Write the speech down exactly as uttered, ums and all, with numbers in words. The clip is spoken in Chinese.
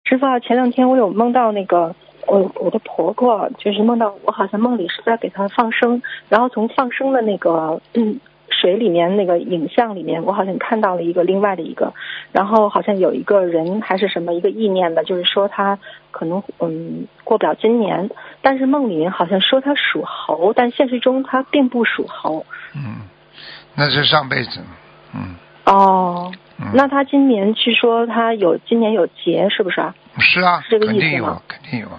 师傅啊，前两天我有梦到那个我我的婆婆，就是梦到我好像梦里是在给她放生，然后从放生的那个嗯水里面那个影像里面，我好像看到了一个另外的一个，然后好像有一个人还是什么一个意念的，就是说他可能嗯过不了今年，但是梦里面好像说他属猴，但现实中他并不属猴。 嗯，那是上辈子。嗯。 哦。 嗯、 那他今年是说他有今年有劫是不是啊？ 是啊， 是这个意思吗？ 肯定有，肯定有。